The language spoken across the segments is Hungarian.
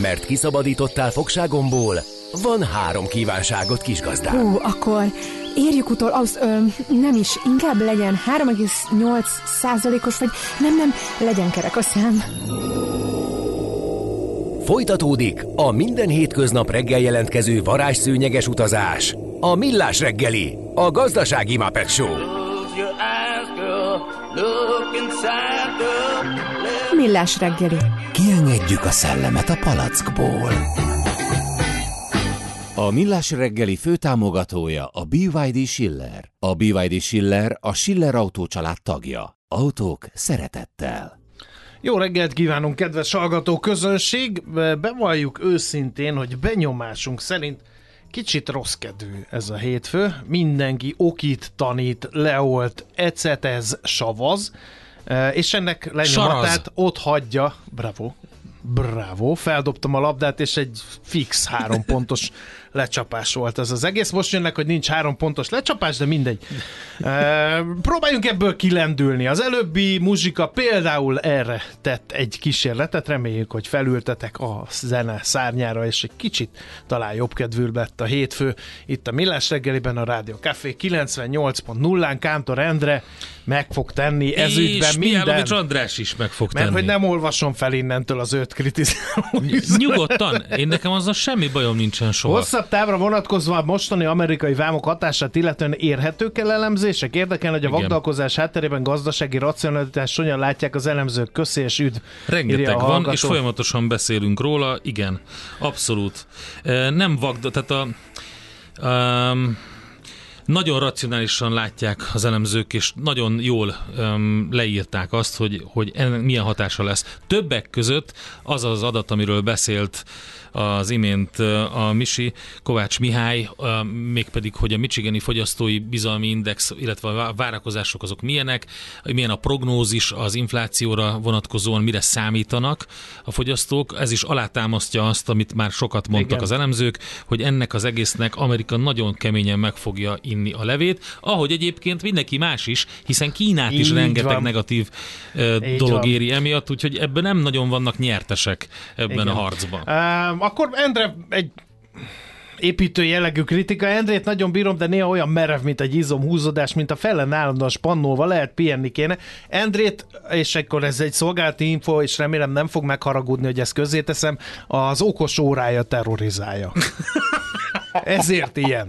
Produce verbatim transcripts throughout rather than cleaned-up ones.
mert kiszabadítottál fogságomból, van három kívánságot, kisgazdám. Hú, akkor érjük utol, az, ö, nem is, inkább legyen három egész nyolc százalékos, vagy nem, nem, legyen kerek a szám. Folytatódik a minden hétköznap reggel jelentkező varázsszőnyeges utazás. A Millás reggeli, a gazdasági Muppet Show. Millás reggeli. Kiengedjük a szellemet a palackból. A Millás reggeli főtámogatója a bé vé dé Schiller. A bé vé dé Schiller a Schiller Autó család tagja. Autók szeretettel. Jó reggelt kívánunk, kedves hallgató közönség! Bevalljuk őszintén, hogy benyomásunk szerint kicsit rosszkedvű ez a hétfő. Mindenki okít, tanít, leolt, ecetez, savaz, és ennek lenyomatát ott hagyja. Bravo! Bravo! Feldobtam a labdát, és egy fix három pontos lecsapás volt ez az egész. Most jönnek, hogy nincs három pontos lecsapás, de mindegy. E, próbáljunk ebből kilendülni. Az előbbi muzsika például erre tett egy kísérletet. Reméljük, hogy felültetek a zene szárnyára, és egy kicsit talán jobbkedvű lett a hétfő. Itt a Millás reggeliben, a Rádió Café kilencvennyolc pont nullán Kántor Endre meg fog tenni ezügyben minden. És Mihálovics András is meg fog tenni. Mert hogy nem olvasom fel innentől az őt kritizáló. Nyugodtan, én nekem azzal semmi bajom nincsen soha. Hosszabb távra vonatkozva a mostani amerikai vámok hatását illetően érhetők el elemzések? Érdekel, hogy a Igen. vagdalkozás hátterében gazdasági racionalitást hogyan látják az elemzők. Köszi és üdv. Rengeteg van, és folyamatosan beszélünk róla. Igen, abszolút. Nem vagda, tehát a... Um, nagyon racionálisan látják az elemzők, és nagyon jól um, leírták azt, hogy, hogy ennek milyen hatása lesz. Többek között az az adat, amiről beszélt az imént a Misi, Kovács Mihály, mégpedig, hogy a Michigani Fogyasztói Bizalmi Index, illetve a várakozások azok milyenek, milyen a prognózis az inflációra vonatkozóan, mire számítanak a fogyasztók. Ez is alátámasztja azt, amit már sokat mondtak Igen. az elemzők, hogy ennek az egésznek Amerika nagyon keményen meg fogja inni a levét, ahogy egyébként mindenki más is, hiszen Kínát is Így rengeteg van. negatív uh, dolog van. éri emiatt, úgyhogy ebben nem nagyon vannak nyertesek ebben Igen. a harcban. Um, Akkor Endre egy építő jellegű kritika. Endrét nagyon bírom, de néha olyan merev, mint egy izomhúzódás, mint a fellen állandóan spannolva, lehet pihenni kéne. Endrét, és akkor ez egy szolgálati info, és remélem nem fog megharagudni, hogy ezt közzéteszem, az okos órája terrorizálja. Ezért ilyen.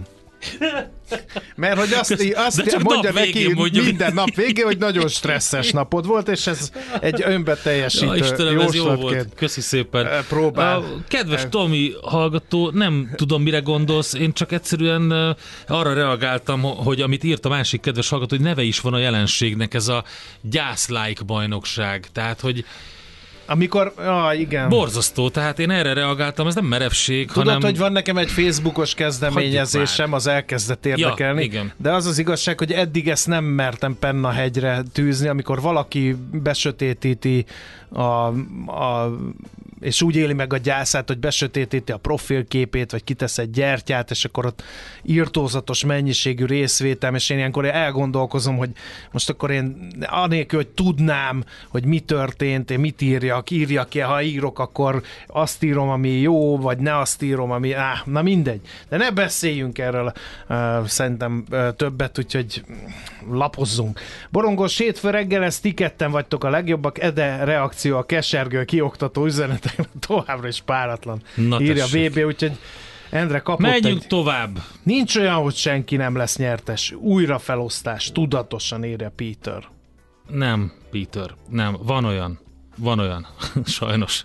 Mert hogy azt, azt mondja neki minden nap végén, hogy nagyon stresszes napod volt, és ez egy önbeteljesítő ja, Istenem, ez jó volt. Köszi szépen. Próbál. Kedves Tomi hallgató, nem tudom, mire gondolsz, én csak egyszerűen arra reagáltam, hogy amit írt a másik kedves hallgató, hogy neve is van a jelenségnek, ez a gyász-like bajnokság. Tehát, hogy Amikor, ah, igen. Borzasztó, tehát én erre reagáltam, ez nem merevség, Tudod, hanem... hogy van nekem egy Facebookos kezdeményezésem, az elkezdett érdekelni, ja, igen. de az az igazság, hogy eddig ezt nem mertem Pennahegyre tűzni, amikor valaki besötétíti a, a és úgy éli meg a gyászát, hogy besötétíti a profilképét, vagy kitesz egy gyertyát, és akkor ott írtózatos mennyiségű részvétel, és én ilyenkor elgondolkozom, hogy most akkor én anélkül, hogy tudnám, hogy mi történt, én mit írjak, írjak ki, ha írok, akkor azt írom, ami jó, vagy ne azt írom, ami, áh, na mindegy. De ne beszéljünk erről uh, szerintem uh, többet, úgyhogy lapozzunk. Borongos hétfő reggel, ezt ti ketten vagytok a legjobbak, Ede reakció a kesergő, kioktató üzenet továbbra is páratlan. Na írja a bé bé, úgyhogy Endre kapott Menjünk egy... tovább. Nincs olyan, hogy senki nem lesz nyertes. Újrafelosztás, tudatosan írja Peter. Nem, Peter, nem. Van olyan. Van olyan. Sajnos.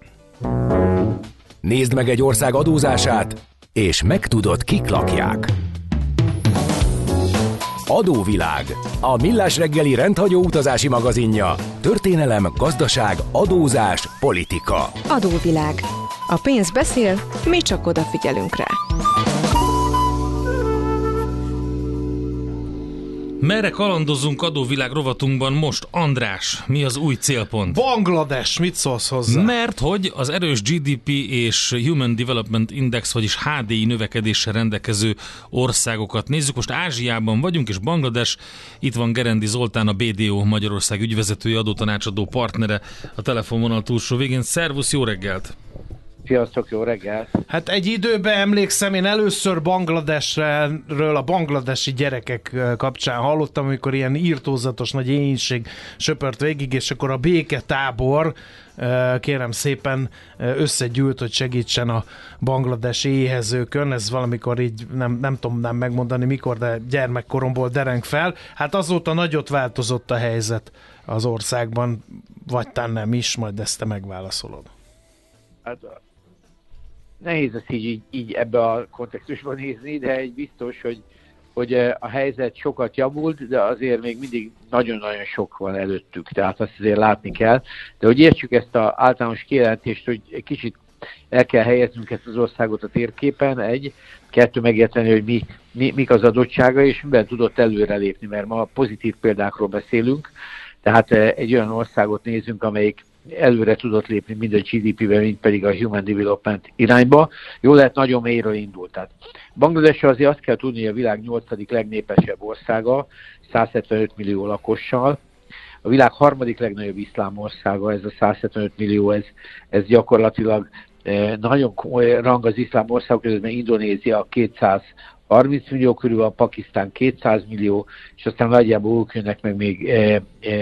Nézd meg egy ország adózását, és megtudod, kik lakják. Adóvilág, a Millás reggeli rendhagyó utazási magazinja. Történelem, gazdaság, adózás, politika. Adóvilág. A pénz beszél, mi csak odafigyelünk rá. Merre kalandozunk adóvilág rovatunkban most? András, mi az új célpont? Bangladesh, mit szólsz hozzá? Mert hogy az erős gé dé pé és Human Development Index, vagyis há dé i növekedéssel rendelkező országokat nézzük. Most Ázsiában vagyunk, és Bangladesh, itt van Gerendi Zoltán, a bé dé o Magyarország ügyvezetője, adótanácsadó partnere a telefonvonal túlsó végén. Szervusz, jó reggelt! Sziasztok, jó reggel! Hát egy időben emlékszem, én először Bangladesről, a bangladesi gyerekek kapcsán hallottam, amikor ilyen írtózatos nagy éhínség söpört végig, és akkor a béketábor, kérem szépen, összegyűlt, hogy segítsen a bangladesi éhezőkön. Ez valamikor így, nem, nem tudom nem megmondani mikor, de gyermekkoromból dereng fel. Hát azóta nagyot változott a helyzet az országban, vagy tán nem is, majd ezt te megválaszolod. Hát nehéz ezt így, így, így ebbe a kontextusban nézni, de egy biztos, hogy, hogy a helyzet sokat javult, de azért még mindig nagyon-nagyon sok van előttük, tehát azt azért látni kell. De hogy értsük ezt az általános kijelentést, hogy egy kicsit el kell helyeznünk ezt az országot a térképen, egy, kettő megérteni, hogy mi, mi, mik az adottsága, és miben tudott előrelépni, mert ma pozitív példákról beszélünk, tehát egy olyan országot nézünk, amelyik előre tudott lépni mind a gé dé pé-ben, mind pedig a Human Development irányba. Jó lehet, nagyon mélyről indult. Tehát Bangladesre azért azt kell tudni, hogy a világ nyolcadik legnépesebb országa, száz hetvenöt millió lakossal. A világ harmadik legnagyobb iszlám országa, ez a száz hetvenöt millió, ez, ez gyakorlatilag eh, nagyon komoly rang az iszlám országok között, mert Indonézia kétszázharminc millió körül, a Pakisztán kétszáz millió, és aztán nagyjából úgy jönnek meg még eh,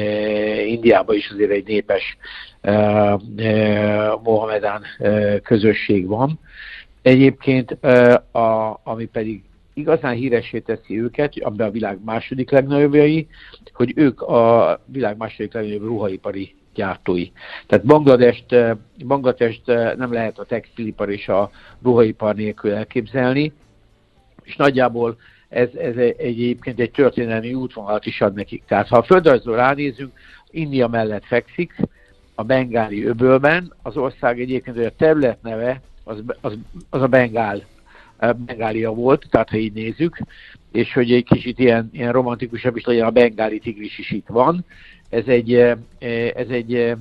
eh, Indiában is azért egy népes eh, eh, mohamedán eh, közösség van. Egyébként, eh, a, ami pedig igazán híressé teszi őket, abban a világ második legnagyobbjai, hogy ők a világ második legnagyobb ruhaipari gyártói. Tehát Bangladest, Bangladest nem lehet a textilipar és a ruhaipar nélkül elképzelni, és nagyjából ez, ez egyébként egy történelmi útvonalat is ad nekik. Tehát ha a földrajzról ránézünk, India mellett fekszik, a bengáli öbölben, az ország egyébként, hogy a terület neve, az, az, az a Bengál, Bengália volt, tehát ha így nézzük, és hogy egy kicsit ilyen, ilyen romantikusabb is legyen, a bengáli tigris is itt van. Ez egy, ez egy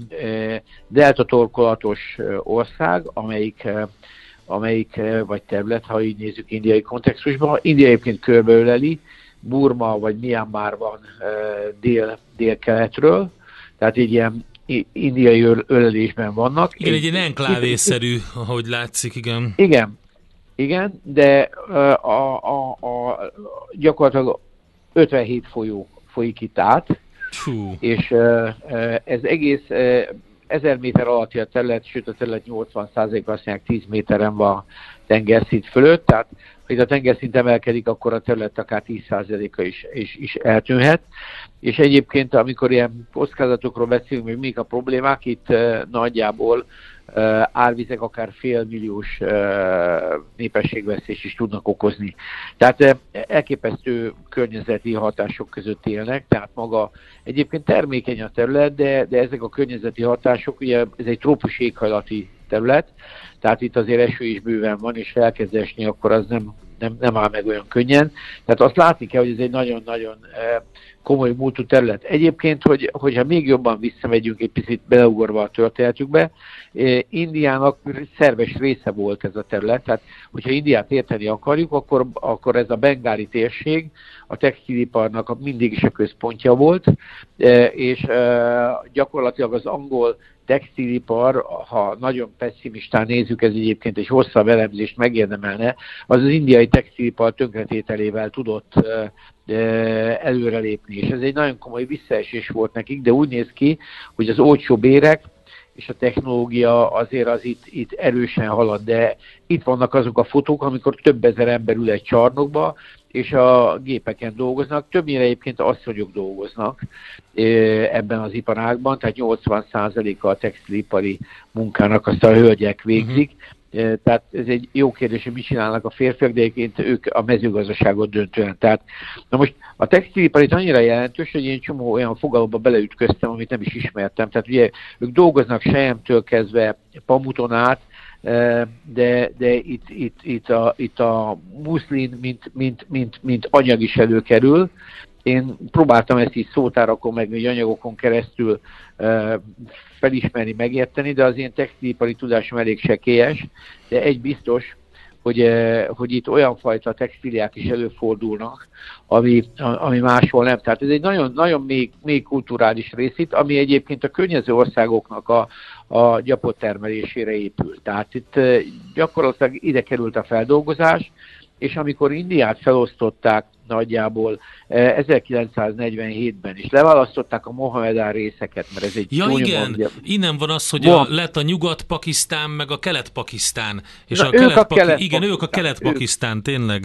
delta torkolatos ország, amelyik, amelyik, vagy terület, ha így nézzük indiai kontextusban. India egyébként körbeöleli, Burma vagy Myanmar van dél, dél-keletről, tehát így ilyen indiai ölelésben vannak. Igen, egy, egy ilyen enklávészerű, ahogy látszik, igen. Igen. Igen, de a, a, a, gyakorlatilag ötvenhét folyó folyik itt át, Hú. és ez egész ezer méter alatti a terület, sőt a terület nyolcvan százaléka azt mondják tíz méteren van a tengerszint fölött, tehát ha itt a tengerszint emelkedik, akkor a terület akár tíz százaléka is, is, is eltűnhet. És egyébként, amikor ilyen kockázatokról beszélünk, hogy mik a problémák, itt nagyjából Uh, árvizek akár félmilliós uh, népességvesztés is tudnak okozni. Tehát uh, elképesztő környezeti hatások között élnek, tehát maga egyébként termékeny a terület, de, de ezek a környezeti hatások, ugye ez egy trópusi éghajlati terület, tehát itt azért eső is bőven van, és elkezd esni, akkor az nem, nem, nem áll meg olyan könnyen. Tehát azt látni kell, hogy ez egy nagyon-nagyon uh, komoly múltú terület. Egyébként, hogy, hogyha még jobban visszamegyünk egy picit beleugorva a történetükbe, eh, Indiának szerves része volt ez a terület, tehát hogyha Indiát érteni akarjuk, akkor, akkor ez a bengáli térség a textiliparnak mindig is a központja volt, eh, és eh, gyakorlatilag az angol textilipar, ha nagyon pessimistán nézzük, ez egyébként egy hosszabb elemzést megérdemelne, az az indiai textilipar tönkretételével tudott uh, előrelépni. És ez egy nagyon komoly visszaesés volt nekik, de úgy néz ki, hogy az olcsó bérek és a technológia azért az itt, itt erősen halad, de itt vannak azok a fotók, amikor több ezer ember ül egy csarnokba, és a gépeken dolgoznak, többnyire egyébként asszonyok dolgoznak ebben az iparágban, tehát nyolcvan százaléka a textilipari munkának azt a hölgyek végzik. Uh-huh. Tehát ez egy jó kérdés, hogy mit csinálnak a férfiak, de egyébként ők a mezőgazdaságot döntően. Tehát, na most a textilipar itt annyira jelentős, hogy én csomó olyan fogalomba beleütköztem, amit nem is ismertem. Tehát ugye ők dolgoznak selyemtől kezdve pamuton át, de, de itt, itt, itt, a, itt a muszlin, mint, mint, mint, mint anyag is előkerül. Én próbáltam ezt így szótárakon, meg egy anyagokon keresztül felismerni, megérteni, de az én textilipari tudásom elég sekélyes, de egy biztos, hogy, hogy itt olyan fajta textíliák is előfordulnak, ami, ami máshol nem. Tehát ez egy nagyon, nagyon mély, mély kulturális rész itt, ami egyébként a környező országoknak a, a gyapot termelésére épül. Tehát itt gyakorlatilag ide került a feldolgozás, és amikor Indiát felosztották nagyjából ezerkilencszáznegyvenhétben is, leválasztották a Mohamedán részeket, mert ez egy... Ja igen, mondja. Innen van az, hogy a, lett a Nyugat-Pakisztán, meg a Kelet-Pakisztán. És Na, a ők kelet a Kelet-Pakisztán. Igen, ők a Kelet-Pakisztán, ők, tényleg.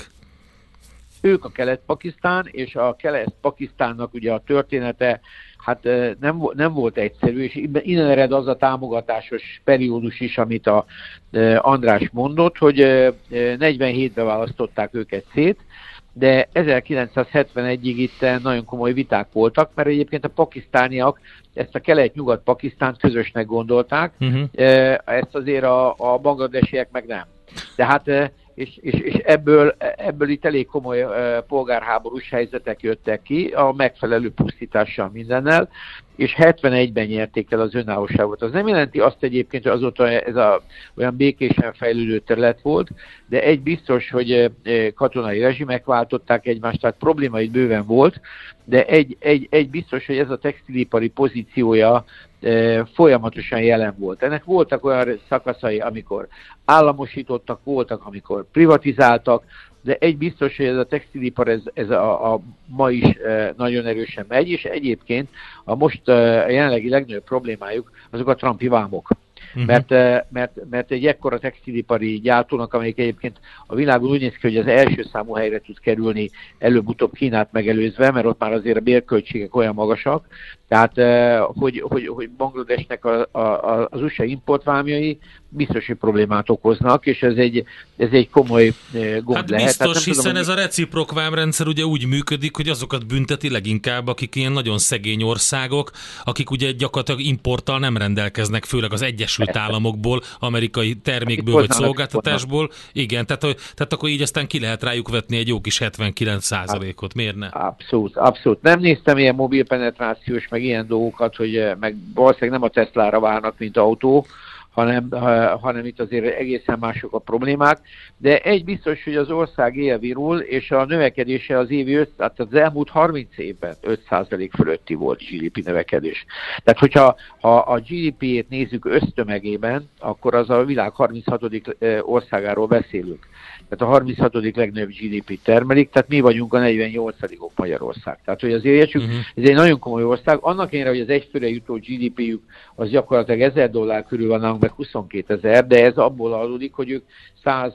Ők a Kelet-Pakisztán, és a Kelet-Pakisztánnak ugye a története hát nem, nem volt egyszerű, és innen ered az a támogatásos periódus is, amit a András mondott, hogy negyvenhétben választották őket szét, de ezerkilencszázhetvenegyig itt nagyon komoly viták voltak, mert egyébként a pakisztániak ezt a kelet-nyugat-Pakisztánt közösnek gondolták, uh-huh. ezt azért a, a bangladesiek meg nem. Tehát és, és, és ebből, ebből itt elég komoly uh, polgárháborús helyzetek jöttek ki, a megfelelő pusztítással mindennel, és hetvenegyben nyerték el az önállóságot. Az nem jelenti azt egyébként, hogy azóta ez a, olyan békésen fejlődő terület volt, de egy biztos, hogy uh, katonai rezsimek váltották egymást, tehát probléma itt bőven volt, de egy, egy, egy biztos, hogy ez a textilipari pozíciója folyamatosan jelen volt. Ennek voltak olyan szakaszai, amikor államosítottak, voltak, amikor privatizáltak, de egy biztos, hogy ez a textilipar ez, ez a, a ma is nagyon erősen megy, és egyébként a most a jelenlegi legnagyobb problémájuk azok a trumpi vámok. Uh-huh. Mert, mert, mert egy ekkora textilipari gyártónak, amelyik egyébként a világon úgy néz ki, hogy az első számú helyre tud kerülni, előbb-utóbb Kínát megelőzve, mert ott már azért a bérköltségek olyan magasak, tehát hogy, hogy, hogy Bangladesnek a, a, az u es á importvámjai biztos, hogy problémát okoznak, és ez egy, ez egy komoly gond hát lehet. Biztos, hát hiszen tudom, ez a reciprok vámrendszer ugye úgy működik, hogy azokat bünteti leginkább, akik ilyen nagyon szegény országok, akik ugye gyakorlatilag importtal nem rendelkeznek, főleg az Egyesült Persze. Államokból, amerikai termékből vagy szolgáltatásból. Igen, tehát, tehát akkor így aztán ki lehet rájuk vetni egy jó kis hetvenkilenc százalékot, miért ne? Abszolút, abszolút. Nem néztem ilyen mobil penetrációs, meg ilyen dolgokat, hogy meg valószínűleg nem a Teslára várnak, mint autó, hanem, hanem itt azért egészen mások a problémák, de egy biztos, hogy az ország élvirul, és a növekedése az évi öt, tehát az elmúlt harminc évben öt százalék fölötti volt gé dé pé növekedés. Tehát, hogyha ha a gé dé pé-ét nézzük össztömegében, akkor az a világ harminchatodik országáról beszélünk. Tehát a harminchatodik legnagyobb gé dé pé termelik, tehát mi vagyunk a negyvennyolcadikok Magyarország. Tehát, hogy azért értsük, uh-huh. ez egy nagyon komoly ország. Annak ellenére, hogy az egyfőre jutó gé dé péjük az gyakorlatilag ezer dollár körül van, meg huszonkétezer, de ez abból adódik, hogy ők száz,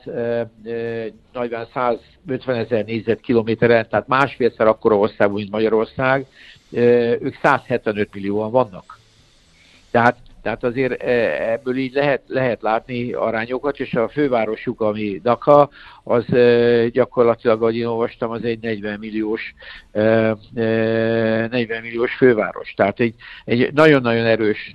nagyban százötvenezer négyzetkilométeren, tehát másfélszer akkora ország, mint Magyarország, ők százhetvenöt millióan vannak. Tehát Tehát azért ebből így lehet, lehet látni arányokat, és a fővárosuk, ami Dhaka, az gyakorlatilag, ahogy én olvastam, az egy negyven milliós, negyven milliós főváros. Tehát egy, egy nagyon-nagyon erős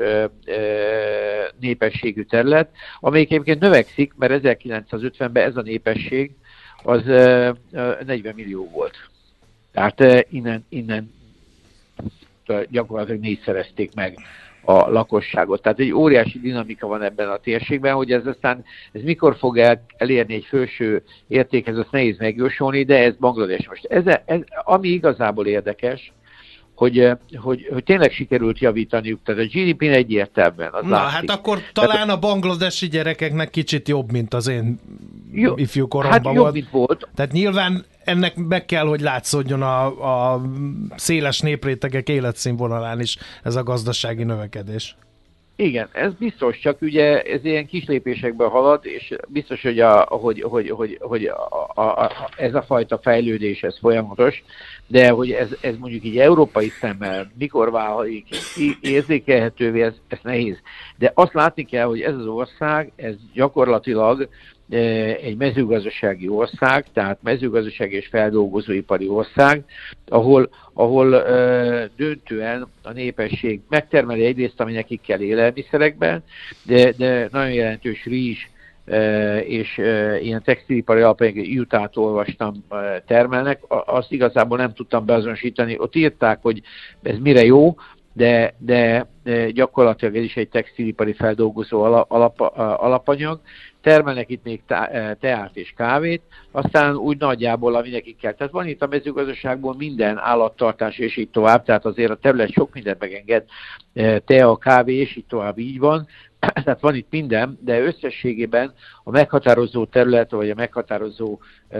népességű terület, amelyik egyébként növekszik, mert ezerkilencszázötvenben ez a népesség az negyven millió volt. Tehát innen, innen gyakorlatilag négyszerezték meg a lakosságot. Tehát egy óriási dinamika van ebben a térségben, hogy ez aztán ez mikor fog el, elérni egy felső értékhez, azt nehéz megjósolni, de ez Banglades. Most ez, ez, ami igazából érdekes, hogy, hogy, hogy tényleg sikerült javítaniuk, tehát a gé dé pén egyértelműen az Na, látszik. hát akkor talán a bangladesi gyerekeknek kicsit jobb, mint az én jó, ifjú koromban hát volt. Jobb, volt. Tehát nyilván ennek meg kell, hogy látszódjon a, a széles néprétegek életszínvonalán is ez a gazdasági növekedés. Igen, ez biztos, csak ugye ez ilyen kis lépésekben halad, és biztos, hogy, a, hogy, hogy, hogy, hogy a, a, a, ez a fajta fejlődés, ez folyamatos, de hogy ez, ez mondjuk így európai szemmel mikor válik érzékelhetővé, ez, ez nehéz. De azt látni kell, hogy ez az ország, ez gyakorlatilag egy mezőgazdasági ország, tehát mezőgazdasági és feldolgozóipari ország, ahol, ahol uh, döntően a népesség megtermeli egyrészt, ami nekik kell élelmiszerekben, de, de nagyon jelentős rizs uh, és uh, ilyen textilipari alapanyag, Utah-t olvastam, uh, termelnek. Azt igazából nem tudtam beazonosítani. Ott írták, hogy ez mire jó, de, de, de gyakorlatilag ez is egy textilipari feldolgozó alap, alapanyag. Termelnek itt még teát és kávét, aztán úgy nagyjából, ami nekik kell. Tehát van itt a mezőgazdaságból minden, állattartás és így tovább, tehát azért a terület sok mindent megenged, tea, kávé és így tovább így van, tehát van itt minden, de összességében a meghatározó terület, vagy a meghatározó ö,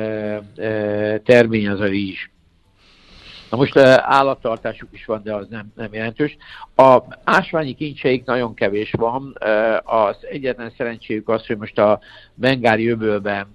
ö, termény az a rizs. Na most állattartásuk is van, de az nem, nem jelentős. A ásványi kincseik nagyon kevés van. Az egyetlen szerencséjük az, hogy most a bengáli öbölben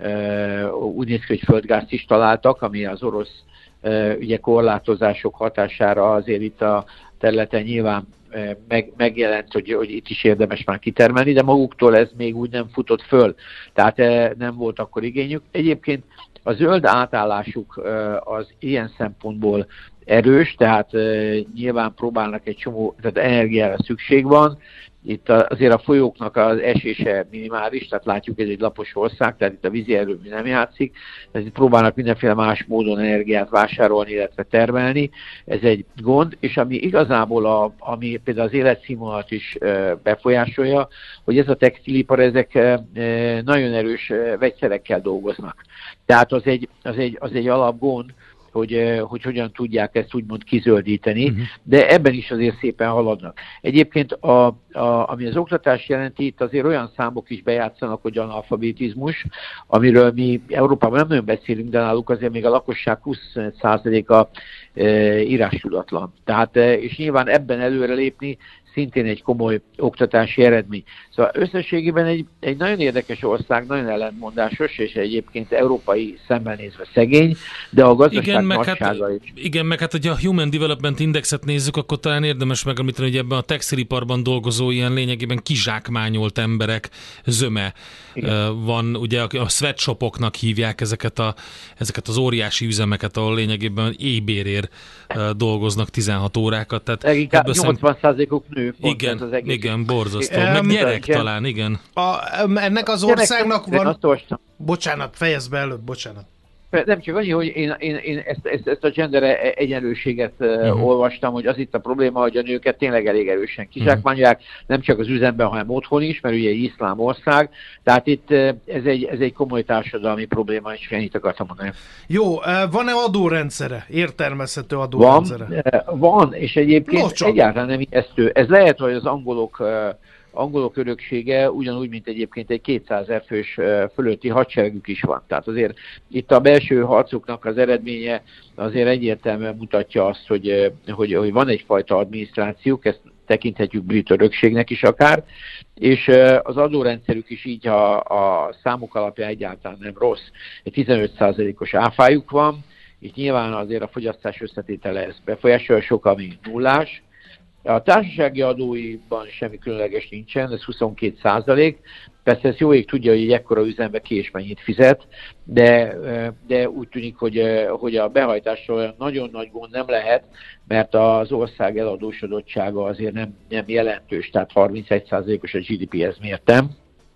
úgy néz ki, hogy földgázt is találtak, ami az orosz ugye korlátozások hatására azért itt a területen nyilván meg, megjelent, hogy, hogy itt is érdemes már kitermelni, de maguktól ez még úgy nem futott föl. Tehát nem volt akkor igényük. Egyébként a zöld átállásuk az ilyen szempontból erős, tehát nyilván próbálnak egy csomó, tehát energiára szükség van. Itt azért a folyóknak az esése minimális, tehát látjuk, ez egy lapos ország, tehát itt a vízi erőmű nem játszik, tehát itt próbálnak mindenféle más módon energiát vásárolni, illetve termelni. Ez egy gond, és ami igazából, a, ami például az életszínvonalat is befolyásolja, hogy ez a textilipar, ezek nagyon erős vegyszerekkel dolgoznak. Tehát az egy, az egy, az egy alapgond, hogy, hogy hogyan tudják ezt úgymond kizöldíteni, uh-huh. de ebben is azért szépen haladnak. Egyébként, a, a, ami az oktatás jelenti, itt azért olyan számok is bejátszanak, hogy analfabetizmus, amiről mi Európában nem nagyon beszélünk, de náluk azért még a lakosság húsz százaléka e, írástudatlan. Tehát, e, és nyilván ebben előrelépni szintén egy komoly oktatási eredmény. Szóval összességében egy, egy nagyon érdekes ország, nagyon ellentmondásos, és egyébként európai szemmel nézve szegény, de a gazdaság igen, nagysága hát, is. Igen, meg hát, hogyha a Human Development Indexet nézzük, akkor talán érdemes megemlíteni, hogy ebben a textiliparban dolgozó ilyen lényegében kizsákmányolt emberek zöme igen. van. Ugye a sweatshopoknak hívják ezeket, a, ezeket az óriási üzemeket, ahol lényegében éjbérért dolgoznak tizenhat órákat. Tehát nyolcvan százalékuk nő. Igen, az igen, borzasztó. Meg gyerek igen. talán, igen. A, ennek az országnak van... Bocsánat, fejezd be előbb, bocsánat. Nem csak annyi, hogy én, én, én ezt, ezt, ezt a gender egyenlőséget uh-huh. olvastam, hogy az itt a probléma, hogy a nőket tényleg elég erősen kizsákmányolják, uh-huh. nem csak az üzemben, hanem otthon is, mert ugye egy iszlám ország. Tehát itt ez egy, ez egy komoly társadalmi probléma, és ennyit akartam mondani. Jó, van-e adórendszere? Értelmezhető adórendszere? Van, van és egyébként no, egyáltalán nem ijesztő. Ez lehet, hogy az angolok... angolok öröksége, ugyanúgy, mint egyébként egy kétszázezer fős fölötti hadseregük is van. Tehát azért itt a belső harcoknak az eredménye azért egyértelműen mutatja azt, hogy, hogy, hogy van egyfajta adminisztrációk, ezt tekinthetjük brit örökségnek is akár, és az adórendszerük is így a, a számok alapján egyáltalán nem rossz. Egy tizenöt százalékos áfájuk van, itt nyilván azért a fogyasztás összetétele ez befolyásolja, sok, ami nullás. A társasági adóiban semmi különleges nincsen, ez huszonkét százalék. Persze ezt jó ég tudja, hogy egy ekkora üzembe ki és mennyit fizet, de, de úgy tűnik, hogy, hogy a behajtásról olyan nagyon nagy gond nem lehet, mert az ország eladósodottsága azért nem, nem jelentős, tehát harmincegy százalékos a gé dé pé-hez mértem.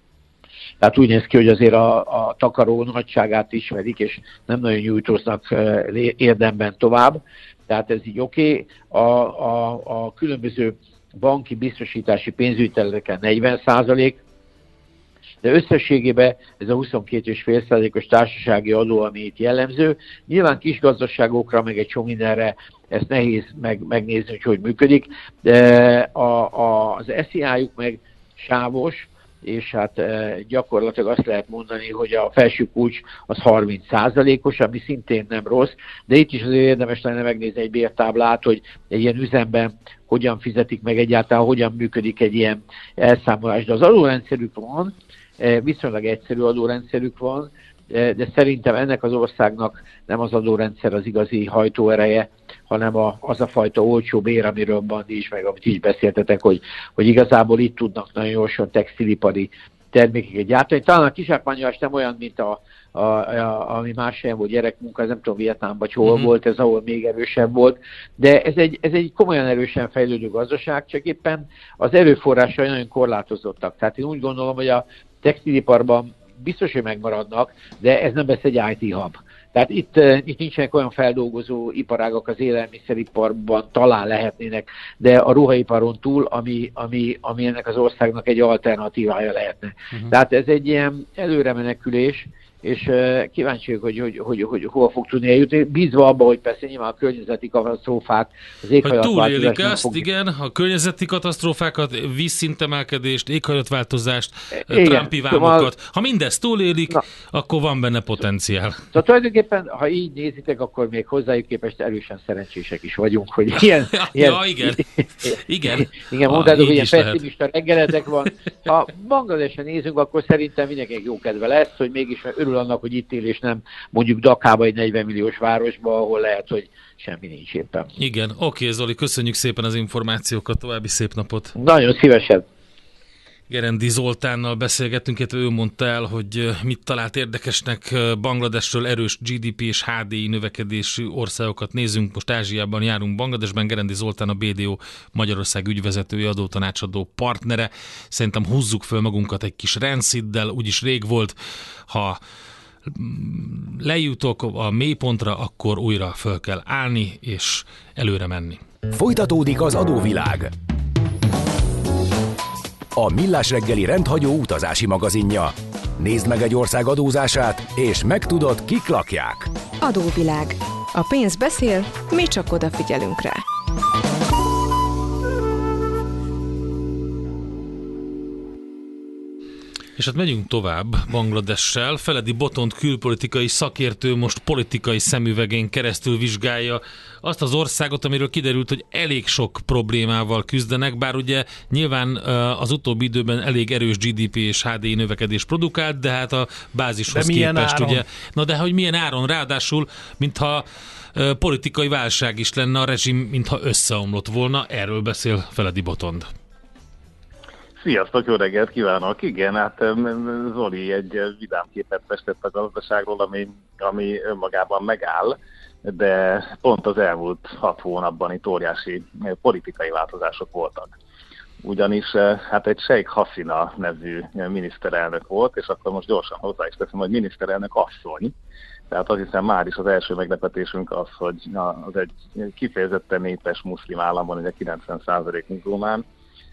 Tehát úgy néz ki, hogy azért a, a takaró nagyságát ismerik, és nem nagyon nyújtóznak érdemben tovább. Tehát ez így oké. Okay. A, a, a különböző banki biztosítási pénzügyterületeken negyven százalék, de összességében ez a huszonkét egész öt százalékos társasági adó, ami itt jellemző. Nyilván kis gazdaságokra, meg egy csomó mindenre ezt nehéz meg, megnézni, hogy hogy működik, de a, a, az es zé á-juk meg sávos, és hát e, gyakorlatilag azt lehet mondani, hogy a felső kulcs az harminc százalékos, ami szintén nem rossz, de itt is azért érdemes lenne megnézni egy bértáblát, hogy egy ilyen üzemben hogyan fizetik meg egyáltalán, hogyan működik egy ilyen elszámolás. De az adórendszerük van, e, viszonylag egyszerű adórendszerük van, de, de szerintem ennek az országnak nem az adórendszer az igazi hajtóereje, hanem a, az a fajta olcsó bér, amiről Bandi is, meg amit is beszéltetek, hogy, hogy igazából itt tudnak nagyon gyorsan textilipari termékeket gyártani. Talán a kizsákmányolás nem olyan, mint a, a, a, ami más helyen volt, gyerekmunka, ez nem tudom Vietnámban vagy hol mm-hmm. volt, ez ahol még erősebb volt, de ez egy, ez egy komolyan erősen fejlődő gazdaság, csak éppen az erőforrásai nagyon korlátozottak. Tehát én úgy gondolom, hogy a textiliparban biztos, hogy megmaradnak, de ez nem lesz egy i té hub. Tehát itt, itt nincsenek olyan feldolgozó iparágak az élelmiszeriparban, talán lehetnének, de a ruhaiparon túl, ami, ami, ami ennek az országnak egy alternatívája lehetne. Uh-huh. Tehát ez egy ilyen előremenekülés, és uh, kíváncsiak, hogy, hogy, hogy, hogy hova fog tudni eljutni, bízva abba, hogy persze nyilván a környezeti katasztrófák, az éghajlatváltozást... Túlélik ezt, fog... igen, a környezeti katasztrófákat, vízszintemelkedést, éghajlatváltozást, igen, Trumpi vámokat. Ha mindezt túlélik, na, akkor van benne potenciál. Szóval tulajdonképpen, ha így nézitek, akkor még hozzájuk képest erősen szerencsések is vagyunk, hogy ilyen... ja, ilyen ja, igen. Igen, igen mondtátok, hogy ilyen pessimista reggeletek van. Ha Bangladesen nézünk, akkor szerintem mindenkinek jó kedve lesz, hogy mégis örül annak, hogy itt él, és nem mondjuk Dakába egy negyven milliós városba, ahol lehet, hogy semmi nincs éppen. Igen, oké, Zoli, köszönjük szépen az információkat, további szép napot. Nagyon szívesen. Gerendi Zoltánnal beszélgettünk, illetve ő mondta el, hogy mit talált érdekesnek Bangladesről, erős gé dé pé és há dé i növekedésű országokat nézünk. Most Ázsiában járunk, Bangladesben. Gerendi Zoltán, a bé dé o Magyarország ügyvezetője, adótanácsadó partnere. Szerintem húzzuk föl magunkat egy kis Ranciddel, úgyis rég volt, ha lejutok a mélypontra, akkor újra föl kell állni és előre menni. Folytatódik az adóvilág. A Millás reggeli rendhagyó utazási magazinja. Nézd meg egy ország adózását, és megtudod, kik lakják. Adóvilág. A pénz beszél, mi csak odafigyelünk rá. És hát megyünk tovább Bangladessel. Feledi Botont külpolitikai szakértő most politikai szemüvegén keresztül vizsgálja azt az országot, amiről kiderült, hogy elég sok problémával küzdenek, bár ugye nyilván az utóbbi időben elég erős gé dé pé és há dé i növekedés produkált, de hát a bázishoz képest áron? ugye... Na de hogy milyen áron? Ráadásul, mintha politikai válság is lenne, a rezsim mintha összeomlott volna, erről beszél Feledi Botond. Sziasztok, jó reggelt kívánok! Igen, hát Zoli egy vidám képet festett a gazdaságról, ami, ami önmagában megáll, de pont az elmúlt hat hónapban itt óriási politikai változások voltak. Ugyanis hát egy Sheikh Hasina nevű miniszterelnök volt, és akkor most gyorsan hozzá is teszem, hogy miniszterelnök asszony. Tehát azt hiszem már is az első meglepetésünk az, hogy az egy kifejezetten népes muszlim államban, ugye kilencven százalék muzulmán,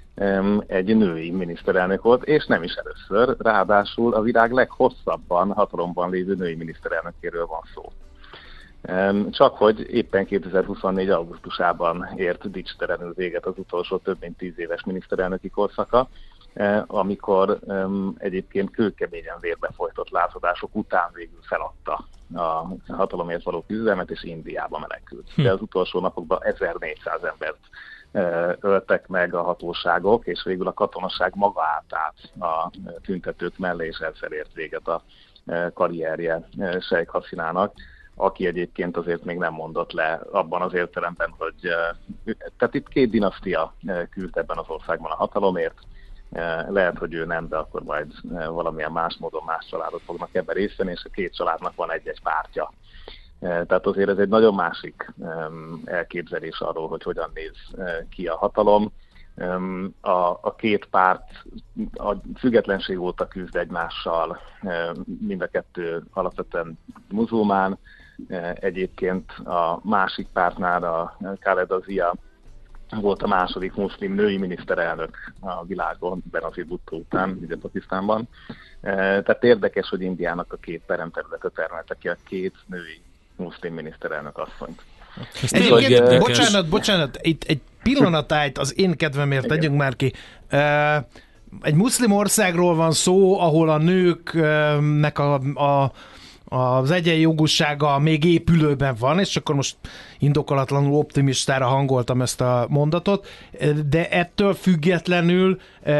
egy női miniszterelnök volt, és nem is először, ráadásul a világ leghosszabban hatalomban lévő női miniszterelnökéről van szó. Csak hogy éppen kétezer-huszonnégy. augusztusában ért dicsterenül véget az utolsó több mint tíz éves miniszterelnöki korszaka, amikor egyébként kőkeményen vérbe folytott lázadások után végül feladta a hatalomért való küzdelmet, és Indiába menekült. De az utolsó napokban ezernégyszáz embert öltek meg a hatóságok, és végül a katonaság maga állt át a tüntetők mellé, és ezzel ért véget a karrierje Sheikh Hasinának, aki egyébként azért még nem mondott le abban az értelemben, hogy tehát itt két dinasztia küzd ebben az országban a hatalomért. Lehet, hogy ő nem, de akkor majd valamilyen más módon más családok fognak ebben részt venni, és a két családnak van egy-egy pártja. Tehát azért ez egy nagyon másik elképzelés arról, hogy hogyan néz ki a hatalom. A, a két párt a függetlenség óta küzd egymással, mind a kettő alapvetően muzulmán. Egyébként a másik pártnál a Khaleda Zia volt a második muszlim női miniszterelnök a világon, Benazir Bhutto után, ugye Pakisztánban. Tehát érdekes, hogy Indiának a két peremterülete termelte ki a két női muszlim miniszterelnök asszonyt. Egyébként, bocsánat, bocsánat, itt egy pillanat állt az én kedvemért, tegyünk már ki. Egy muszlim országról van szó, ahol a nőknek a, a, az egyenjogúsága még épülőben van, és akkor most indokolatlanul optimistára hangoltam ezt a mondatot, de ettől függetlenül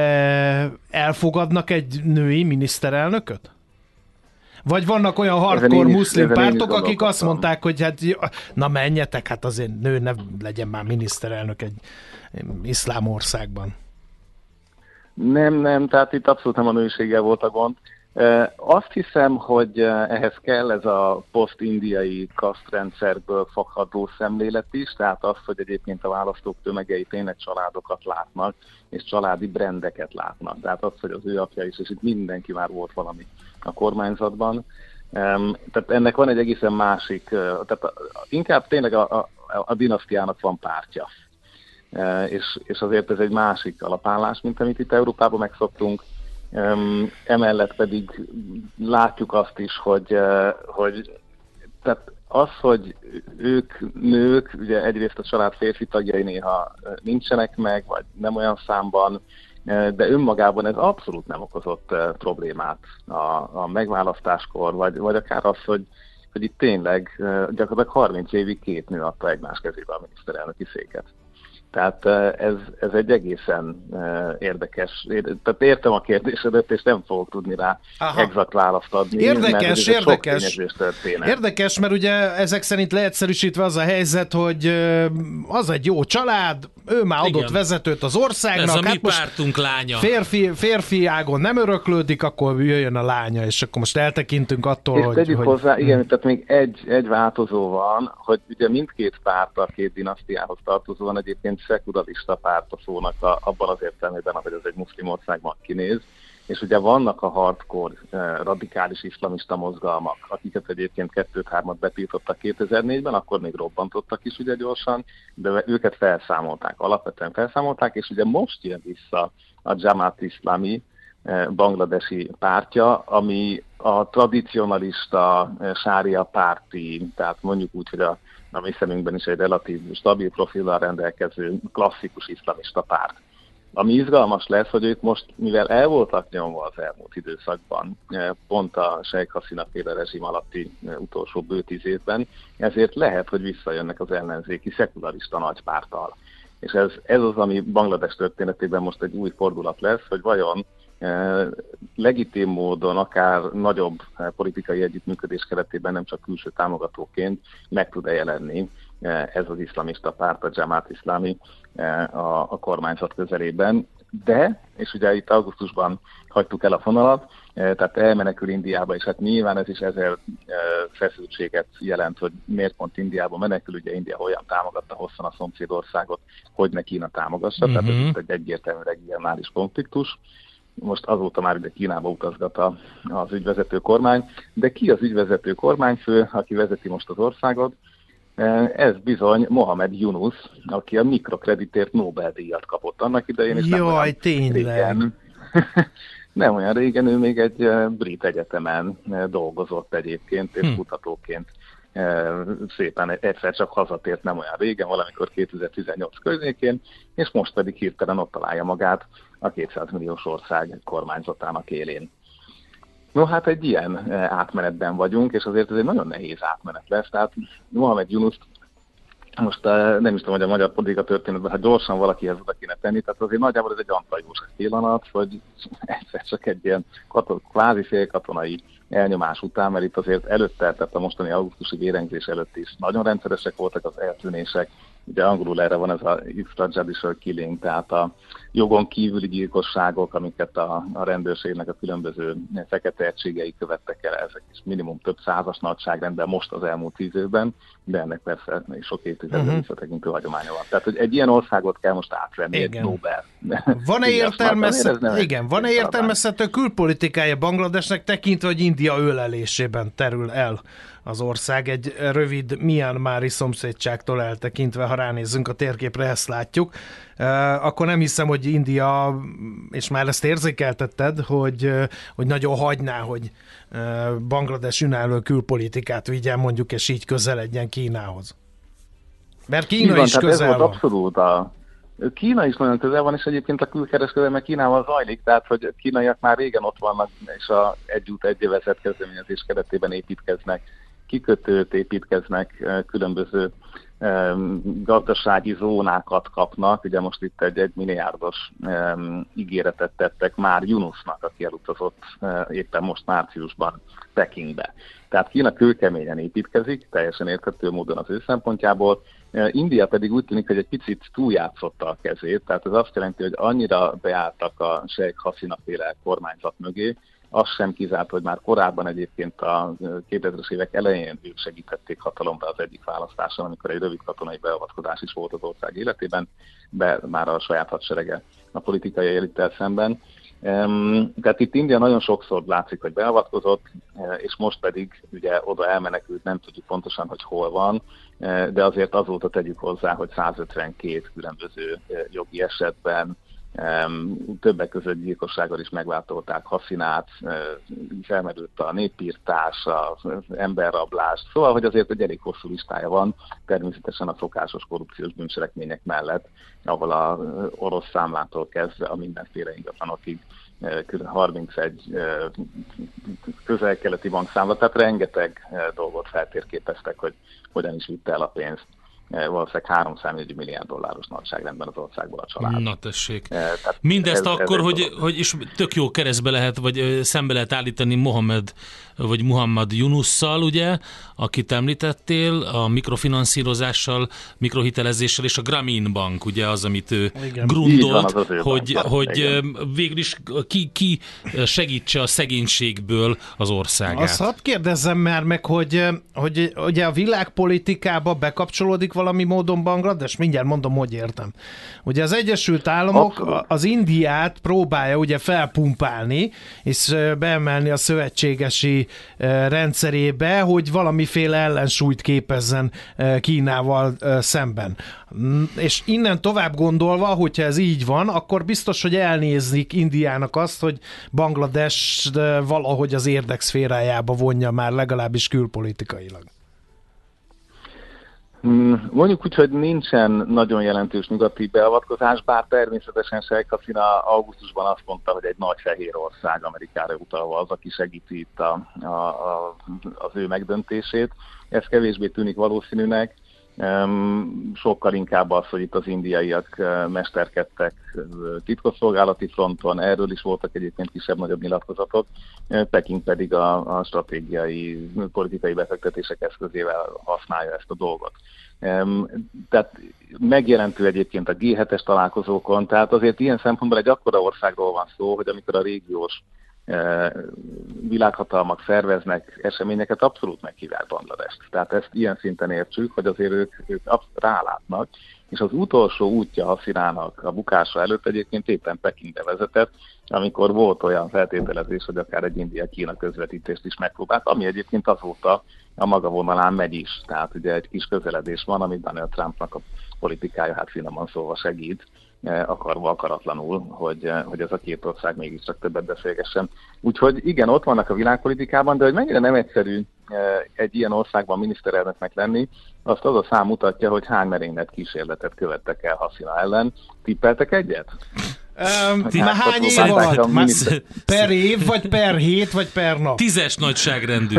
elfogadnak egy női miniszterelnököt? Vagy vannak olyan hardcore muszlim pártok, akik azt mondták, hogy hát na menjetek, hát azért nő ne legyen már miniszterelnök egy iszlám országban. Nem, nem, tehát itt abszolút nem a nőiséggel volt a gond. Azt hiszem, hogy ehhez kell ez a poszt-indiai kasztrendszerből fakadó szemlélet is, tehát az, hogy egyébként a választók tömegei tényleg családokat látnak, és családi brendeket látnak. Tehát az, hogy az ő apja is, és itt mindenki már volt valami a kormányzatban. Tehát ennek van egy egészen másik, tehát inkább tényleg a, a, a dinasztiának van pártja. És, és azért ez egy másik alapállás, mint amit itt Európában megszoktunk. Emellett pedig látjuk azt is, hogy, hogy tehát az, hogy ők nők, ugye egyrészt a család férfi tagjai néha nincsenek meg, vagy nem olyan számban, de önmagában ez abszolút nem okozott problémát a, a megválasztáskor, vagy, vagy akár az, hogy, hogy itt tényleg gyakorlatilag harminc évig két nő adta egymás kezébe a miniszterelnöki széket. Tehát ez, ez egy egészen érdekes, tehát értem a kérdésedet, és nem fogok tudni rá Aha. exakt választ adni. Érdekes, mert érdekes. Érdekes, mert ugye ezek szerint leegyszerűsítve az a helyzet, hogy az egy jó család, ő már adott Igen. vezetőt az országnak. Ez a hát mi pártunk lánya. Férfi, férfi ágon nem öröklődik, akkor jöjjön a lánya, és akkor most eltekintünk attól, és hogy... tegyük hogy... hozzá, igen, tehát még egy, egy változó van, hogy ugye mindkét párt a két dinasztiához tartozóan egyébként szekularista párt a szónak a, abban az értelmében, hogy ez egy muszlim országban kinéz, és ugye vannak a hardcore, radikális iszlamista mozgalmak, akiket egyébként kettőt-hármat betiltottak kétezer-négyben, akkor még robbantottak is ugye gyorsan, de őket felszámolták, alapvetően felszámolták, és ugye most jön vissza a Jamaat Islami, bangladesi pártja, ami a tradicionalista sária párti, tehát mondjuk úgy, hogy a, a mi szemünkben is egy relatív stabil profillal rendelkező klasszikus iszlamista párt. Ami izgalmas lesz, hogy ők most, mivel el voltak nyomva az elmúlt időszakban, pont a Sheikh Hasina féle rezsim alatti utolsó bő tíz évben, ezért lehet, hogy visszajönnek az ellenzéki szekularista nagypárttal. És ez, ez az, ami Banglades történetében most egy új fordulat lesz, hogy vajon legitim módon, akár nagyobb politikai együttműködés keretében, nem csak külső támogatóként meg tud-e jelenni ez az iszlamista párt, a Jamaat Islami a, a kormányzat közelében. De, és ugye itt augusztusban hagytuk el a fonalat, tehát elmenekül Indiába, és hát nyilván ez is ezer feszültséget jelent, hogy miért pont Indiába menekül, ugye India olyan támogatta hosszan a szomszédországot, hogy ne Kína támogassa, mm-hmm. tehát ez itt egy egyértelmű regionális konfliktus. Most azóta már ugye Kínába utazgat az ügyvezető kormány, de ki az ügyvezető kormányfő, aki vezeti most az országot? Ez bizony Mohamed Yunus, aki a mikrokreditért Nobel-díjat kapott annak idején. És Jaj, nem tényleg! Régen, nem olyan régen, ő még egy brit egyetemen dolgozott egyébként, és hm. kutatóként szépen egyszer csak hazatért nem olyan régen, valamikor kétezer-tizennyolc környékén, és most pedig hirtelen ott találja magát a kétszáz milliós ország kormányzatának élén. No, hát egy ilyen átmenetben vagyunk, és azért ez egy nagyon nehéz átmenet lesz. Tehát Mohamed Yunus, most nem is tudom, hogy a magyar politika történetben, ha gyorsan valakihez oda kéne tenni, tehát azért nagyjából ez egy antajós pillanat, hogy egyszer csak egy ilyen katon, kvázi félkatonai elnyomás után, mert itt azért előtte, tehát a mostani augusztusi vérengzés előtt is nagyon rendszeresek voltak az eltűnések. Ugye angolul erre van ez a extrajudicial killing, tehát a jogon kívüli gyilkosságok, amiket a, a rendőrségnek a különböző fekete egységei követtek el, ezek is minimum több százas nagyságrendben most az elmúlt tíz évben, de ennek persze sok évtizedben uh-huh. visszatekintő hagyománya van. Tehát, hogy egy ilyen országot kell most átvenni, igen. egy Nobel. Van-e értelmezhető, igen, van-e értelmezhető külpolitikája Bangladesnek, tekintve, hogy India ölelésében terül el az ország egy rövid Myanmari szomszédságtól eltekintve, ha ránézzünk a térképre, ezt látjuk, uh, akkor nem hiszem, hogy India, és már ezt érzékeltetted, hogy, uh, hogy nagyon hagyná, hogy uh, Banglades önálló külpolitikát vigyen mondjuk, és így közeledjen Kínához. Mert Kína van, is közel van. Abszolút a... Kína is nagyon közel van, és egyébként a külkereskedelme Kínával zajlik, tehát hogy a kínaiak már régen ott vannak, és a egy út egy övezet kezdeményezés keretében építkeznek, kikötőt építkeznek, különböző um, gazdasági zónákat kapnak. Ugye most itt egy egy milliárdos um, ígéretet tettek már Yunusnak, aki elutazott uh, éppen most márciusban Pekingbe. Tehát Kína kőkeményen építkezik, teljesen érthető módon az ő szempontjából. Uh, India pedig úgy tűnik, hogy egy picit túljátszotta a kezét, tehát ez azt jelenti, hogy annyira beálltak a Sheikh Hasina féle kormányzat mögé, az sem kizárt, hogy már korábban egyébként a kétezres évek elején ők segítették hatalomra az egyik választáson, amikor egy rövid katonai beavatkozás is volt az ország életében, de már a saját hadserege a politikai elittel szemben. Tehát itt India nagyon sokszor látszik, hogy beavatkozott, és most pedig ugye oda elmenekült, nem tudjuk pontosan, hogy hol van, de azért azóta tegyük hozzá, hogy százötvenkét különböző jogi esetben többek között gyilkossággal is megváltolták Hasinát, felmerült a népírtás, az emberrablás, szóval, hogy azért egy elég hosszú listája van, természetesen a szokásos korrupciós bűncselekmények mellett, ahol az orosz számlától kezdve a mindenféle ingatlanokig harmincegy közel-keleti bankszámla, tehát rengeteg dolgot feltérképeztek, hogy hogyan is vitte el a pénzt. Valószínűleg háromszáz milliárd dolláros nagyságrendben az országból a család. Na tessék. Tehát mindezt ez, akkor, ez hogy, hogy is tök jó keresztbe lehet, vagy szembe lehet állítani Mohamed, vagy Muhammad Yunusszal, ugye, akit említettél, a mikrofinanszírozással, mikrohitelezéssel, és a Grameen Bank, ugye az, amit ő Igen. grundolt, van, hogy, hogy végül is ki, ki segítse a szegénységből az országát. Azt hadd kérdezzem már meg, hogy, hogy ugye a világpolitikába bekapcsolódik valami módon Banglades? Mindjárt mondom, hogy értem. Ugye az Egyesült Államok Abszolút. az Indiát próbálja ugye felpumpálni, és beemelni a szövetségesi rendszerébe, hogy valamiféle ellensúlyt képezzen Kínával szemben. És innen tovább gondolva, hogyha ez így van, akkor biztos, hogy elnézik Indiának azt, hogy Banglades valahogy az érdekszférájába vonja már legalábbis külpolitikailag. Mondjuk úgy, hogy nincsen nagyon jelentős nyugati beavatkozás, bár természetesen Sheikh Hasina augusztusban azt mondta, hogy egy nagy fehér ország Amerikára utalva az, aki segíti itt a, a, a, az ő megdöntését. Ez kevésbé tűnik valószínűnek. Sokkal inkább az, hogy itt az indiaiak mesterkedtek titkosszolgálati fronton, erről is voltak egyébként kisebb-nagyobb nyilatkozatok, Peking pedig a, a stratégiai politikai befektetések eszközével használja ezt a dolgot. Tehát megjelentő egyébként a gé hetes találkozókon, tehát azért ilyen szempontból egy akkora országról van szó, hogy amikor a régiós világhatalmak szerveznek eseményeket, abszolút meghívják Bangladest. Tehát ezt ilyen szinten értsük, hogy azért ők, ők rálátnak, és az utolsó útja Hasinának a bukása előtt egyébként éppen Pekingbe vezetett, amikor volt olyan feltételezés, hogy akár egy India-Kína közvetítést is megpróbált, ami egyébként azóta a maga vonalán megy is. Tehát ugye egy kis közeledés van, amit Donald Trumpnak a politikája, hát finoman szólva segít, akarva akaratlanul, hogy, hogy ez a két ország mégiscsak többet beszélgessen. Úgyhogy igen, ott vannak a világpolitikában, de hogy mennyire nem egyszerű egy ilyen országban miniszterelnöknek lenni, azt az a szám mutatja, hogy hány merénylet kísérletet követtek el Hasina ellen. Tippeltek egyet? Um, ti már hány év alatt? Miniszter... Per év, vagy per hét, vagy per nap? Tízes nagyságrendű.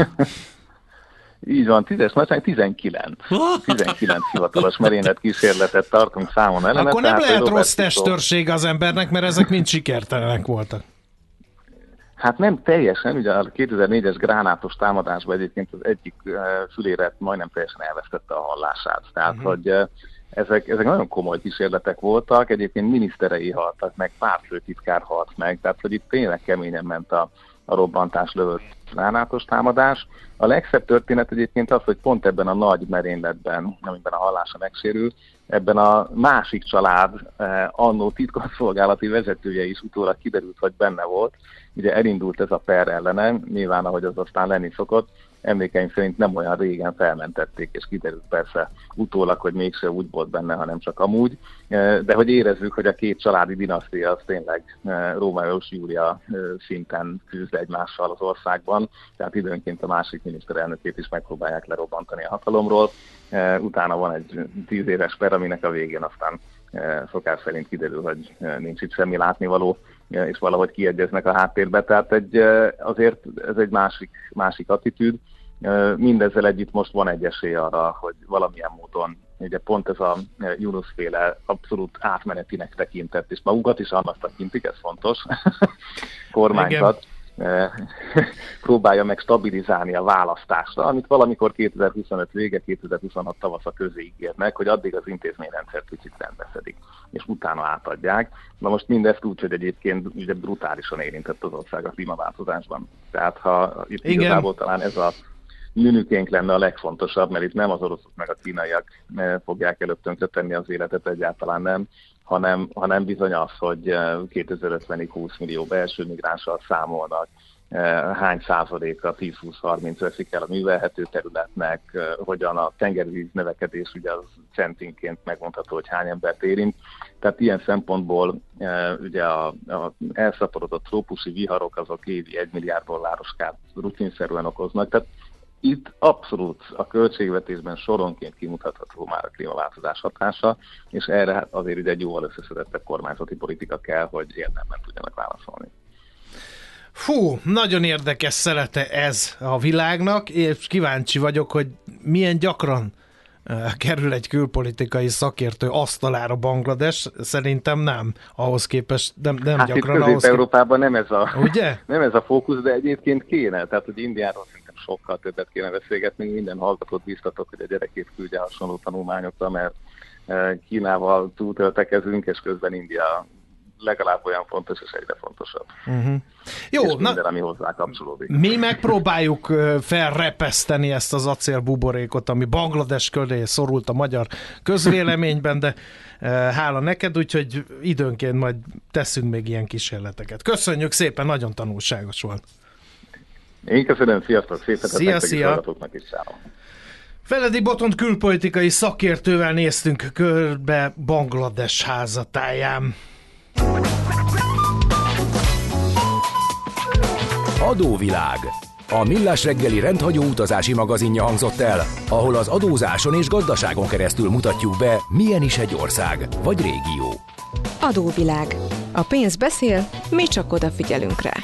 Így van, tízes nagyság, tizenkilenc. tizenkilenc hivatalos merénylet kísérletet tartunk számon ellene. Akkor nem lehet rossz testőrség az embernek, mert ezek mind sikertelenek voltak. Hát nem teljesen, ugye a kétezer-négyes gránátos támadásban egyébként az egyik fülére majdnem teljesen elvesztette a hallását. Tehát, uh-huh. hogy ezek, ezek nagyon komoly kísérletek voltak, egyébként miniszterei haltak meg, pártfőtitkár halt meg, tehát hogy itt tényleg keményen ment a, a robbantás lövött gránátos támadás. A legszebb történet egyébként az, hogy pont ebben a nagy merényletben, amiben a hallása megsérül, ebben a másik család eh, annó titkosszolgálati vezetője is utólag kiderült, hogy benne volt. Ugye elindult ez a per ellene, nyilván ahogy az aztán lenni szokott, emlékeim szerint nem olyan régen felmentették, és kiderült persze utólag, hogy mégse úgy volt benne, hanem csak amúgy. De hogy érezzük, hogy a két családi dinasztia az tényleg Rómeó és Júlia szinten küzd egymással az országban, tehát időnként a másik miniszterelnökét is megpróbálják lerobbantani a hatalomról. Utána van egy tíz éves per, aminek a végén aztán szokás szerint kiderül, hogy nincs itt semmi látnivaló, és valahogy kiegyeznek a háttérbe. Tehát egy, azért ez egy másik, másik attitűd. Mindezzel együtt most van egy esély arra, hogy valamilyen módon, ugye pont ez a Yunus-féle abszolút átmenetinek tekintett, és magukat is annak tekintik, ez fontos, kormányzat próbálja meg stabilizálni a választásra, amit valamikor kétezer-huszonöt vége, kétezer-huszonhat tavasza közé ígérnek, hogy addig az intézményrendszer kicsit rendbeszedik, és utána átadják. Na most mindezt úgy, hogy egyébként ugye brutálisan érintett az ország a klímaváltozásban. Tehát ha itt Igen. igazából talán ez a nünükénk lenne a legfontosabb, mert itt nem az oroszok meg a kínaiak fogják előbb tönkretenni az életet, egyáltalán nem, hanem, hanem bizony az, hogy kétezer-ötvenig húsz millió belső migránssal számolnak, hány százaléka, tíz-húsz-harminc veszik el a művelhető területnek, hogyan a tengervíz növekedés, ugye az centinként megmondható, hogy hány embert érint. Tehát ilyen szempontból ugye a, a elszaporodott trópusi viharok azok évi egy milliárd dolláros kárt rutinszerűen okoznak. Tehát itt abszolút a költségvetésben soronként kimutatható már a klímaváltozás hatása, és erre hát azért ugye egy jóval összeszedettebb kormányzati politika kell, hogy érdemben tudjanak válaszolni. Fú, nagyon érdekes szelete ez a világnak, és kíváncsi vagyok, hogy milyen gyakran uh, kerül egy külpolitikai szakértő asztalára Banglades. Szerintem nem, ahhoz képest nem, nem hát gyakran. Hát itt Közép-Európában nem ez a, ugye? nem ez a fókusz, de egyébként kéne. Tehát, hogy Indiáról szerintem sokkal többet kéne beszélgetni. Minden hallgatót biztatok, hogy a gyerekét küldje hasonló tanulmányokra, mert Kínával túltöltekezünk, és közben India legalább olyan fontos, és egyre fontosabb. Uh-huh. Jó, és minden, na, ami hozzá kapcsolódik. Mi megpróbáljuk felrepeszteni ezt az acélbuborékot, ami Banglades köré szorult a magyar közvéleményben, de hála neked, úgyhogy időnként majd teszünk még ilyen kísérleteket. Köszönjük szépen, nagyon tanulságos volt. Én köszönöm, sziasztok, szép hetet nektek is, hallgatóknak is, szállom. Feledi Botont külpolitikai szakértővel néztünk körbe Banglades házatáján. Adóvilág. A Millás reggeli rendhagyó utazási magazinja hangzott el, ahol az adózáson és gazdaságon keresztül mutatjuk be, milyen is egy ország vagy régió. Adóvilág. A pénz beszél, mi csak odafigyelünk rá.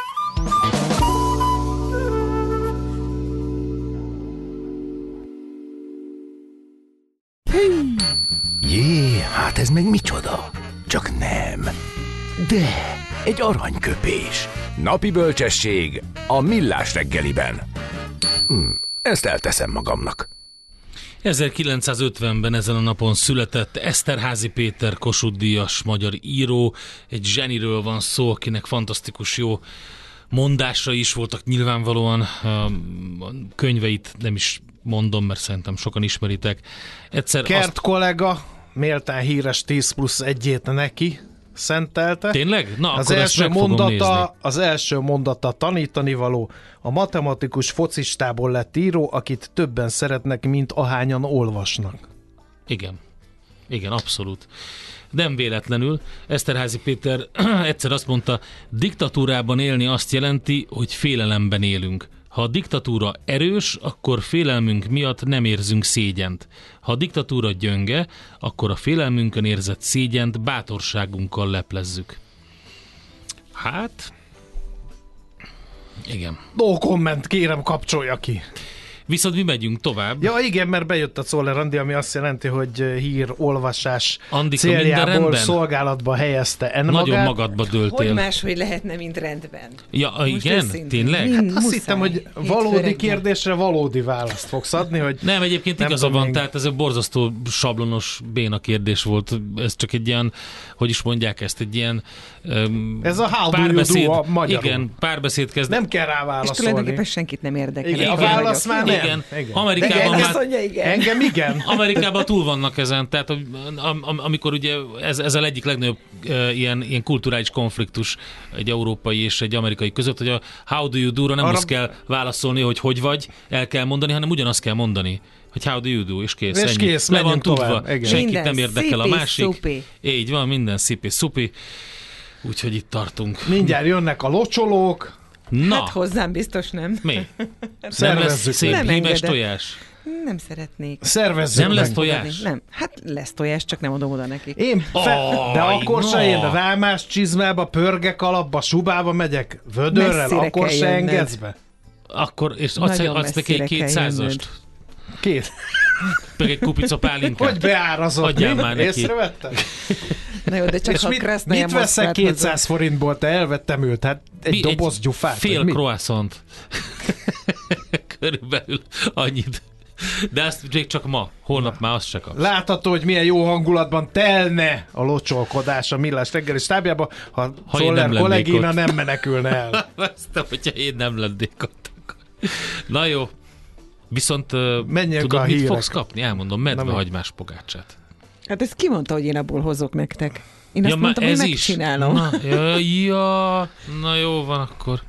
Jé, hát ez meg micsoda? Csak nem. De egy aranyköpés. Napi bölcsesség a Millás reggeliben. Hm, ezt elteszem magamnak. ezerkilencszázötvenben ezen a napon született Eszterházy Péter Kossuth-díjas magyar író. Egy zseniről van szó, akinek fantasztikus jó mondásai is voltak nyilvánvalóan. A könyveit nem is mondom, mert szerintem sokan ismeritek. Egyszer Kert azt... kollega méltán híres tíz plusz egyét neki szentelte. Tényleg? Na, az akkor első ezt meg fogom mondata, nézni. az első mondata tanítani való. A matematikus focistából lett író, akit többen szeretnek, mint ahányan olvasnak. Igen. Igen, abszolút. Nem véletlenül. Eszterházy Péter egyszer azt mondta, diktatúrában élni azt jelenti, hogy félelemben élünk. Ha a diktatúra erős, akkor félelmünk miatt nem érzünk szégyent. Ha a diktatúra gyönge, akkor a félelmünkön érzett szégyent bátorságunkkal leplezzük. Hát... Igen. No comment, kérem, kapcsolja ki. Viszont mi megyünk tovább. Ja igen, mert bejött a Czoller Andi, ami azt jelenti, hogy hír olvasás Andika, céljából szolgálatba helyezte en magát. Nagyon magadba dőltél. Hogy máshogy lehetne, mint rendben. Ja, most igen? Őszintén. Tényleg? Hát azt hittem, hogy valódi kérdésre valódi választ fogsz adni, hogy... Nem, egyébként igaza van, még... tehát ez egy borzasztó sablonos béna kérdés volt. Ez csak egy ilyen, hogy is mondják ezt, egy ilyen um, ez a how párbeszéd, do you do a magyarul. Igen, párbeszéd kezd. Nem kell rá válaszolni. És tulajdonképpen senkit nem érdekel. Igen, a válasz már nem. Igen. Igen. Amerikában igen, már... mondja, igen. Engem igen. Amerikában túl vannak ezen, tehát am, am, amikor ugye ez, ez a egyik legnagyobb uh, ilyen, ilyen kulturális konfliktus egy európai és egy amerikai között, hogy a how do you do-ra nem Arra... azt kell válaszolni, hogy hogy vagy, el kell mondani, hanem ugyanazt kell mondani, hogy how do you do, és kész. És ennyi. kész, le van tudva, tovább. Senkit minden nem érdekel a másik. Szipi. Így van, minden szipi szupi. Úgyhogy itt tartunk. Mindjárt jönnek a locsolók. Na. Hát hozzám biztos nem. Mi? Nem lesz szép nem hímes engedek. tojás? Nem szeretnék. Szervezzük Nem lesz meg. tojás? Nem. Hát lesz tojás, csak nem adom oda nekik. Én fe... Oh, de akkor no. se én rámás csizmába, pörgek alapba, subába megyek vödörrel, Messzire akkor kell se jönnöd. engedsz be. Akkor, és adsz, Nagyon adsz neki egy messzire kell kétszázast? Két. Meg egy kupica pálinkát? Hogy beárazott? Adjál Mi? már neki. Észrevettem? Na jó, de csak És ha mit, Krasznaja mit veszek Moszkvát kétszáz forintból? Te elvettem őt, hát egy Mi? doboz Egy gyufát. Fél vagy mi? croissant. Körülbelül annyit. De ezt még csak ma. Holnap már azt se kapsz. Látható, hogy milyen jó hangulatban telne a locsolkodás a Millás reggeli stábjába, ha, Ha én Czoller nem kollégina ott. nem menekülne el. Azt, hogyha én nem lennék ott. Na jó. Viszont uh, Menjünk tudod, a mit hírek. fogsz kapni? Elmondom, Na, medvehagymás pogácsát. Hát ezt ki mondta, hogy én abból hozok nektek? Én Ja, azt mondtam, hogy ez is. megcsinálom. Na, ja, ja, na jó van akkor.